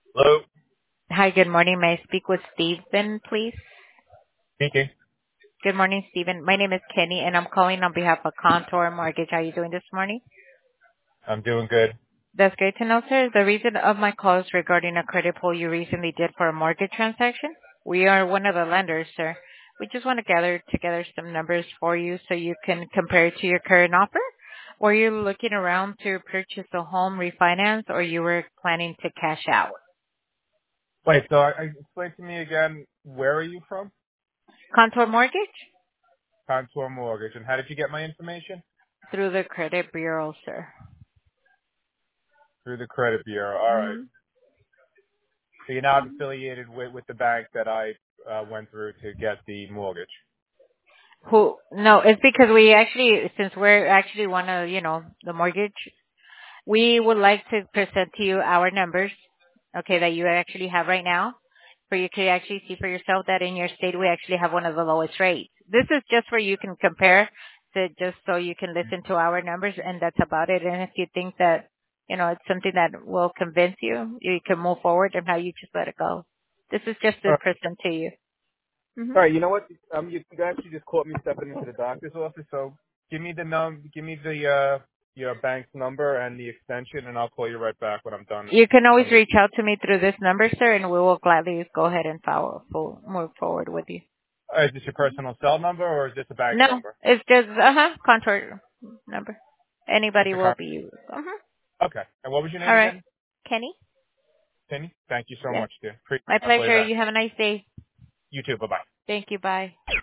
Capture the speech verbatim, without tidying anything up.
Hello. Hi, good morning. May I speak with Stephen, please? Speaking. Good morning, Stephen. My name is Kenny, and I'm calling on behalf of Contour Mortgage. How are you doing this morning? I'm doing good. That's great to know, sir. The reason of my call is regarding a credit pull you recently did for a mortgage transaction. We are one of the lenders, sir. We just want to gather together some numbers for you so you can compare it to your current offer. Were you looking around to purchase a home refinance, or you were planning to cash out? Wait, so I, I explain to me again, where are you from? Contour Mortgage? Contour Mortgage. And how did you get my information? Through the credit bureau, sir. Through the credit bureau. All right. Mm-hmm. So you're not affiliated with, with the bank that I uh, went through to get the mortgage. Who? No, it's because we actually, since we're actually one of, you know, the mortgage, we would like to present to you our numbers, okay, that you actually have right now, for you to actually see for yourself that in your state we actually have one of the lowest rates. This is just for you can compare, to just so you can listen to our numbers, and that's about it. And if you think that, you know, it's something that will convince you, you can move forward, and how you just let it go. This is just All to right. present to you. hmm All right. You know what? Um, you actually just caught me stepping into the doctor's office. So give me the num, give me the uh, your bank's number and the extension, and I'll call you right back when I'm done. You can always On this. reach out to me through this number, sir, and we will gladly go ahead and follow, full, move forward with you. Uh, is this your personal cell number or is this a bank No, number? it's just, uh-huh, contour number. It's Anybody a will car. be, uh-huh. Okay. And what was your name All right. again? Kenny? Penny? Thank you so Yes. much, dear. Pre- My I'll call you pleasure. back. You have a nice day. You too. Bye-bye. Thank you. Bye.